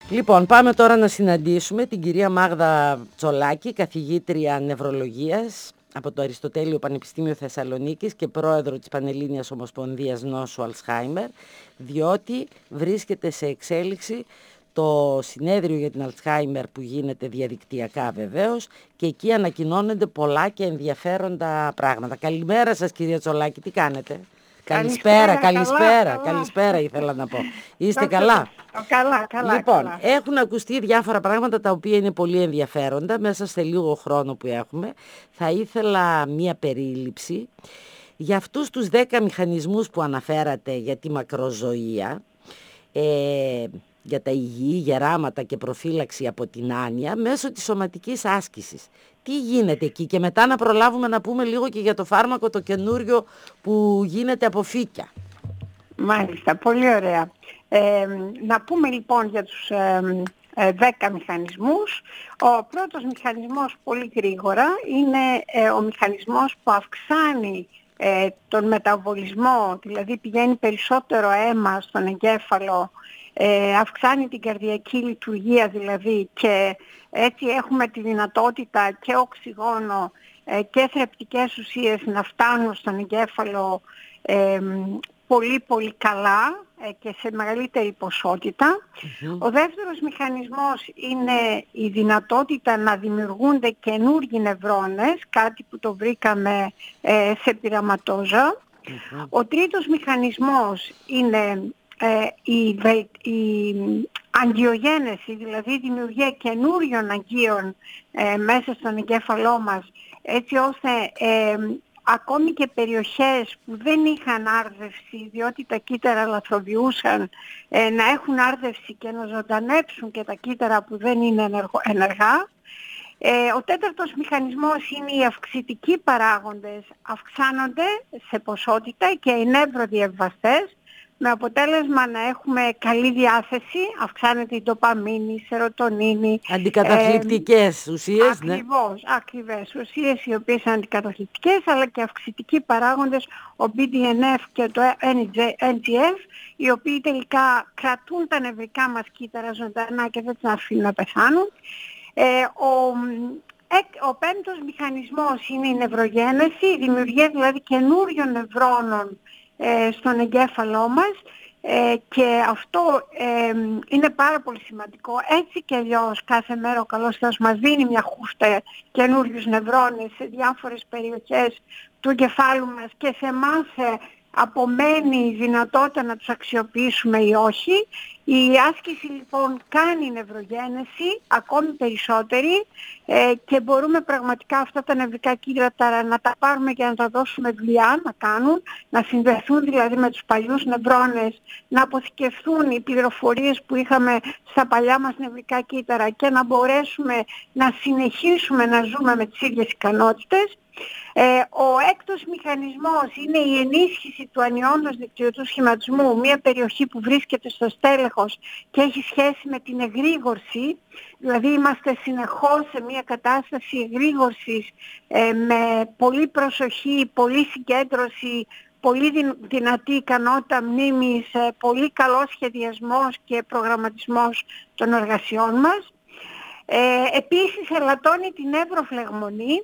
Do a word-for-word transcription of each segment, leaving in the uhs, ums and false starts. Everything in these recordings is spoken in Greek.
Λοιπόν, πάμε τώρα να συναντήσουμε την κυρία Μάγδα Τσολάκη, καθηγήτρια νευρολογίας από το Αριστοτέλειο Πανεπιστήμιο Θεσσαλονίκης και πρόεδρο της Πανελλήνιας Ομοσπονδίας Νόσου Αλτσχάιμερ, διότι βρίσκεται σε εξέλιξη το συνέδριο για την Αλτσχάιμερ που γίνεται διαδικτυακά βεβαίως και εκεί ανακοινώνονται πολλά και ενδιαφέροντα πράγματα. Καλημέρα σας κυρία Τσολάκη, τι κάνετε? Καλησπέρα, καλησπέρα, καλά, καλησπέρα καλά. Ήθελα να πω. Είστε καλά? Καλά, καλά. Λοιπόν, καλά. έχουν ακουστεί διάφορα πράγματα τα οποία είναι πολύ ενδιαφέροντα. Μέσα σε λίγο χρόνο που έχουμε θα ήθελα μία περίληψη για αυτούς τους δέκα μηχανισμούς που αναφέρατε για τη μακροζωία, ε, για τα υγιή γεράματα και προφύλαξη από την άνοια μέσω της σωματικής άσκησης. Τι γίνεται εκεί και μετά να προλάβουμε να πούμε λίγο και για το φάρμακο το καινούριο που γίνεται από φύκια. Μάλιστα, πολύ ωραία. Ε, να πούμε λοιπόν για τους ε, ε, δέκα μηχανισμούς. Ο πρώτος μηχανισμός πολύ γρήγορα είναι ε, ο μηχανισμός που αυξάνει ε, τον μεταβολισμό, δηλαδή πηγαίνει περισσότερο αίμα στον εγκέφαλο, ε, αυξάνει την καρδιακή λειτουργία δηλαδή και έτσι έχουμε τη δυνατότητα και οξυγόνο ε, και θρεπτικές ουσίες να φτάνουν στον εγκέφαλο ε, πολύ πολύ καλά ε, και σε μεγαλύτερη ποσότητα. Mm-hmm. Ο δεύτερος μηχανισμός είναι η δυνατότητα να δημιουργούνται καινούργιοι νευρώνες, κάτι που το βρήκαμε ε, σε πειραματόζωα. Mm-hmm. Ο τρίτος μηχανισμός είναι ε, η, η αγγιογένεση, δηλαδή η δημιουργία καινούριων αγγείων ε, μέσα στον εγκέφαλό μας, έτσι ώστε ε, ακόμη και περιοχές που δεν είχαν άρδευση, διότι τα κύτταρα λαθροβιούσαν, ε, να έχουν άρδευση και να ζωντανέψουν και τα κύτταρα που δεν είναι ενεργο, ενεργά. Ε, ο τέταρτος μηχανισμός είναι οι αυξητικοί παράγοντες, αυξάνονται σε ποσότητα και οι νευροδιαβαστές, με αποτέλεσμα να έχουμε καλή διάθεση, αυξάνεται η ντοπαμίνη, η σερωτονίνη. Αντικαταθλιπτικές ε, ουσίες, ακριβώς, ναι. Ακριβώς, ακριβές ουσίες οι οποίες είναι αντικαταθλιπτικές, αλλά και αυξητικοί παράγοντες, ο μπι ντι εν εφ και το εν τζι εφ, οι οποίοι τελικά κρατούν τα νευρικά μας κύτταρα ζωντανά και δεν τα αφήνουν να πεθάνουν. Ε, ο, ο πέμπτος μηχανισμός είναι η νευρογένεση, η δημιουργία δηλαδή καινούριων νευρώνων στον εγκέφαλό μας ε, και αυτό ε, είναι πάρα πολύ σημαντικό. Έτσι και αλλιώς κάθε μέρα ο καλός Θεός μας δίνει μια χούφτα καινούριους νευρώνες σε διάφορες περιοχές του εγκεφάλου μας και σε εμάς ε, απομένει η δυνατότητα να τους αξιοποιήσουμε ή όχι. Η άσκηση λοιπόν κάνει νευρογένεση, ακόμη περισσότερη ε, και μπορούμε πραγματικά αυτά τα νευρικά κύτταρα να τα πάρουμε και να τα δώσουμε δουλειά να κάνουν, να συνδεθούν δηλαδή με τους παλιούς νευρώνες, να αποθηκευθούν οι πληροφορίες που είχαμε στα παλιά μας νευρικά κύτταρα και να μπορέσουμε να συνεχίσουμε να ζούμε με τις ίδιες ικανότητες. Ε, ο έκτος μηχανισμός είναι η ενίσχυση του ανιόντος δικτυωτού σχηματισμού, μια περιοχή που βρίσκεται στο στέλεχος και έχει σχέση με την εγρήγορση, δηλαδή είμαστε συνεχώς σε μια κατάσταση εγρήγορσης ε, με πολύ προσοχή, πολύ συγκέντρωση, πολύ δυνατή ικανότητα μνήμης, ε, πολύ καλός σχεδιασμός και προγραμματισμός των εργασιών μας. Ε, επίσης ελαττώνει την νευροφλεγμονή,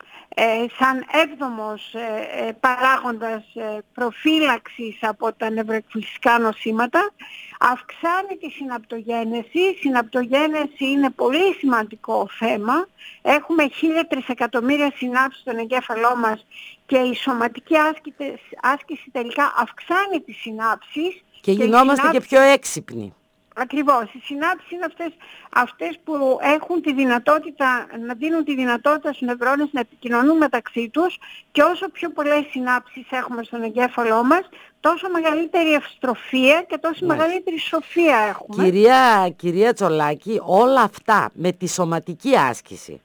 Ε, σαν έβδομος ε, ε, παράγοντας ε, προφύλαξης από τα νευροεκφυλιστικά νοσήματα, αυξάνει τη συναπτογένεση. Η συναπτογένεση είναι πολύ σημαντικό θέμα. Έχουμε χίλια τρισεκατομμύρια συνάψεις στον εγκέφαλό μας και η σωματική άσκηση, άσκηση τελικά αυξάνει τις συνάψεις. Και, και γινόμαστε συνάψεις... και πιο έξυπνοι. Ακριβώς. Οι συνάψεις είναι αυτές, αυτές που έχουν τη δυνατότητα, να δίνουν τη δυνατότητα στους νευρώνες να επικοινωνούν μεταξύ τους και όσο πιο πολλές συνάψεις έχουμε στον εγκέφαλό μας, τόσο μεγαλύτερη ευστροφία και τόσο ναι. μεγαλύτερη σοφία έχουμε. Κυρία, κυρία Τσολάκη, όλα αυτά με τη σωματική άσκηση.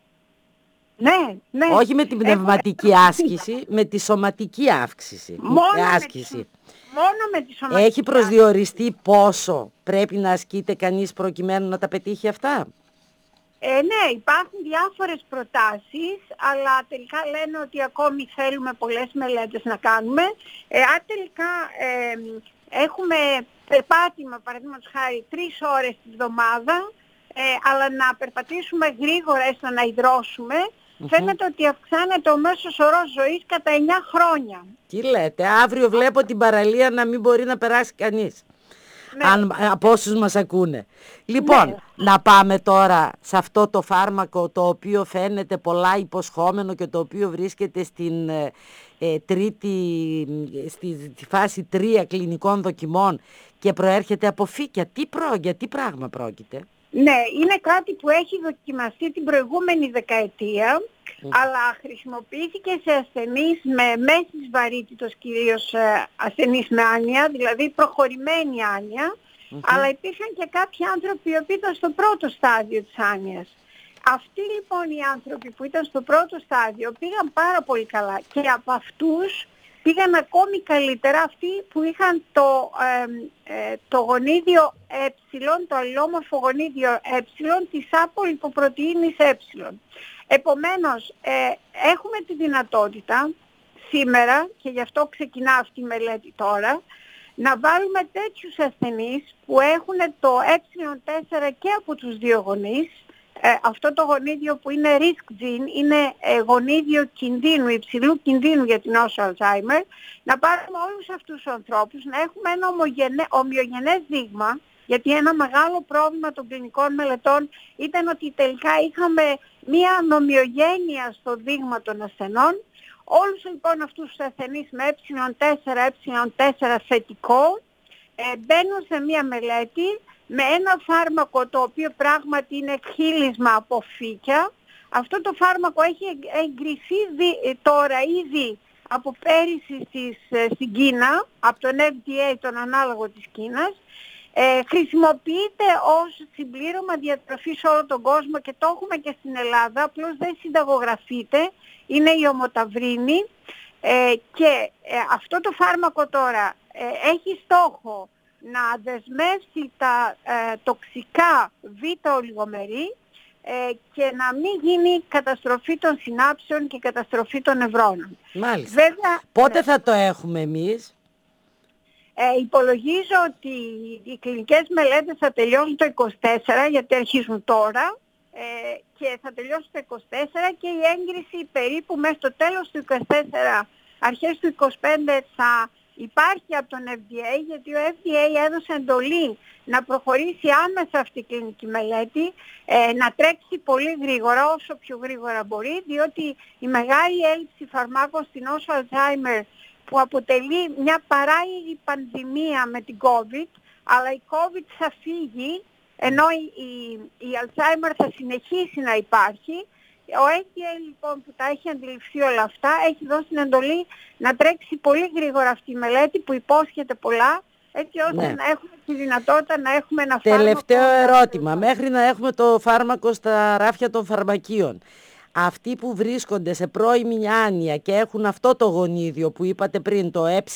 Ναι, ναι. Όχι με την πνευματική Έχω... άσκηση, με τη σωματική άσκηση. Μόνο άσκηση. Με τη... Μόνο με τη σωματική Έχει προσδιοριστεί πόσο πρέπει να ασκείται κανείς προκειμένου να τα πετύχει αυτά? Ε, ναι, υπάρχουν διάφορες προτάσεις, αλλά τελικά λένε ότι ακόμη θέλουμε πολλές μελέτες να κάνουμε. Ε, αν τελικά ε, έχουμε περπάτημα, παραδείγματος χάρη, τρεις ώρες τη βδομάδα, ε, αλλά να περπατήσουμε γρήγορα έστω να υδρώσουμε, mm-hmm. φαίνεται ότι αυξάνεται ο μέσος όρος ζωής κατά εννιά χρόνια. Τι λέτε, αύριο βλέπω την παραλία να μην μπορεί να περάσει κανείς. Ναι. Αν, από όσους μας ακούνε. Λοιπόν, ναι. να πάμε τώρα σε αυτό το φάρμακο το οποίο φαίνεται πολλά υποσχόμενο και το οποίο βρίσκεται στην ε, τρίτη, στη, στη φάση τρία κλινικών δοκιμών και προέρχεται από φύκια. Τι προ, για τι πράγμα πρόκειται? Ναι, είναι κάτι που έχει δοκιμαστεί την προηγούμενη δεκαετία, mm. αλλά χρησιμοποιήθηκε σε ασθενείς με μέσης βαρύτητος, κυρίως ασθενείς με άνοια, δηλαδή προχωρημένη άνοια, mm-hmm. αλλά υπήρχαν και κάποιοι άνθρωποι οι οποίοι ήταν στο πρώτο στάδιο της άνοιας. Αυτοί λοιπόν οι άνθρωποι που ήταν στο πρώτο στάδιο πήγαν πάρα πολύ καλά και από αυτούς πήγαν ακόμη καλύτερα αυτοί που είχαν το, ε, ε, το γονίδιο ε, το αλληλόμορφο γονίδιο ε, της απολιποπρωτεΐνης ε. Επομένως, ε, έχουμε τη δυνατότητα σήμερα, και γι' αυτό ξεκινά αυτή η μελέτη τώρα, να βάλουμε τέτοιους ασθενείς που έχουν το ε τέσσερα και από τους δύο γονείς. Ε, αυτό το γονίδιο που είναι risk gene, είναι ε, γονίδιο κινδύνου, υψηλού κινδύνου για την νόσο Alzheimer, να πάρουμε όλους αυτούς τους ανθρώπους, να έχουμε ένα ομογενέ, ομοιογενές δείγμα, γιατί ένα μεγάλο πρόβλημα των κλινικών μελετών ήταν ότι τελικά είχαμε μία ανομοιογένεια στο δείγμα των ασθενών. Όλους λοιπόν αυτούς τους ασθενείς με ε τέσσερα, ε τέσσερα θετικό ε, μπαίνουν σε μία μελέτη με ένα φάρμακο το οποίο πράγματι είναι εκχύλισμα από φύκια. Αυτό το φάρμακο έχει εγκριθεί τώρα ήδη από πέρυσι στις, στην Κίνα, από τον εφ ντι έι, τον ανάλογο της Κίνας. Ε, χρησιμοποιείται ως συμπλήρωμα διατροφής σε όλο τον κόσμο και το έχουμε και στην Ελλάδα, απλώς δεν συνταγογραφείται, είναι η ομοταυρίνη ε, και ε, αυτό το φάρμακο τώρα ε, έχει στόχο να δεσμεύσει τα ε, τοξικά β' ε, και να μην γίνει καταστροφή των συνάψεων και καταστροφή των νευρώνων. Μάλιστα. Βέβαια, πότε ναι. θα το έχουμε εμείς? Ε, υπολογίζω ότι οι κλινικές μελέτες θα τελειώσουν το είκοσι τέσσερα, γιατί αρχίζουν τώρα, ε, και θα τελειώσουν το είκοσι τέσσερα και η έγκριση περίπου μέχρι το τέλος του είκοσι τέσσερα, αρχές του είκοσι πέντε θα υπάρχει από τον εφ ντι έι, γιατί ο εφ ντι έι έδωσε εντολή να προχωρήσει άμεσα αυτή η κλινική μελέτη, ε, να τρέξει πολύ γρήγορα, όσο πιο γρήγορα μπορεί, διότι η μεγάλη έλλειψη φαρμάκων στην νόσο Alzheimer, που αποτελεί μια παράλληλη πανδημία με την COVID, αλλά η COVID θα φύγει, ενώ η, η, η Alzheimer θα συνεχίσει να υπάρχει. Ο εφ ντι έι λοιπόν που τα έχει αντιληφθεί όλα αυτά έχει δώσει την εντολή να τρέξει πολύ γρήγορα αυτή η μελέτη που υπόσχεται πολλά, έτσι ώστε ναι. να έχουμε τη δυνατότητα να έχουμε ένα φάρμακο. Τελευταίο ερώτημα, μέχρι να έχουμε το φάρμακο στα ράφια των φαρμακείων, αυτοί που βρίσκονται σε πρώιμη άνοια και έχουν αυτό το γονίδιο που είπατε πριν, το ε,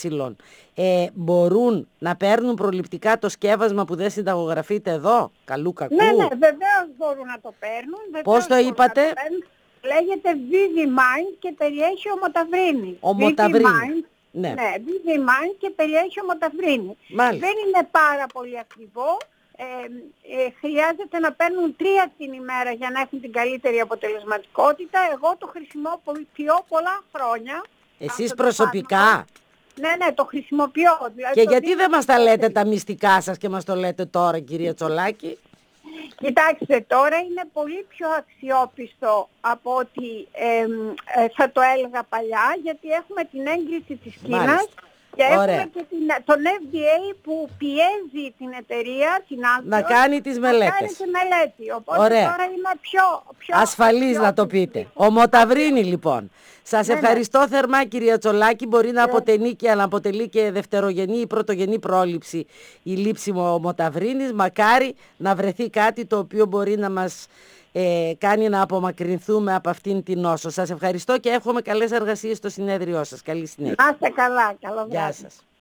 ε, μπορούν να παίρνουν προληπτικά το σκεύασμα που δεν συνταγογραφείται εδώ, καλού κακού? Ναι, ναι, βεβαίως μπορούν να το παίρνουν. Πώς το είπατε? Το λέγεται ViviMind και περιέχει ομοταυρίνη. Ομοταυρίνη. Ναι, ναι ViviMind και περιέχει ομοταυρίνη. Μάλιστα. Δεν είναι πάρα πολύ ακριβό. Ε, ε, χρειάζεται να παίρνουν τρία την ημέρα για να έχουν την καλύτερη αποτελεσματικότητα. Εγώ το χρησιμοποιώ πολλά χρόνια. Εσείς προσωπικά? Ναι, ναι, το χρησιμοποιώ. Δηλαδή, και το γιατί δεν μας τα λέτε τα μυστικά σας και μας το λέτε τώρα, κυρία Τσολάκη? Κοιτάξτε, τώρα είναι πολύ πιο αξιόπιστο από ό,τι ε, ε, θα το έλεγα παλιά, γιατί έχουμε την έγκριση της Κίνας. Μάλιστα. Και Ωραία. έχουμε και την, τον εφ ντι έι που πιέζει την εταιρεία, την Άλτσο, να κάνει τις μελέτες. Να κάνει τη μελέτη. Οπότε Ωραία. τώρα είμαι πιο, πιο ασφαλής να το πείτε. Ομοταυρίνη λοιπόν. Σας ναι, ευχαριστώ ναι. θερμά κυρία Τσολάκη. Μπορεί να αποτελεί και, να αποτελεί και δευτερογενή ή πρωτογενή πρόληψη η λήψη ομοταυρίνης. Μακάρι να βρεθεί κάτι το οποίο μπορεί να μας ε, κάνει να απομακρυνθούμε από αυτήν την νόσο. Σας ευχαριστώ και εύχομαι καλές εργασίες στο συνέδριό σας. Καλή συνέχεια. Να είστε καλά. Καλό βράδυ. Γεια σας.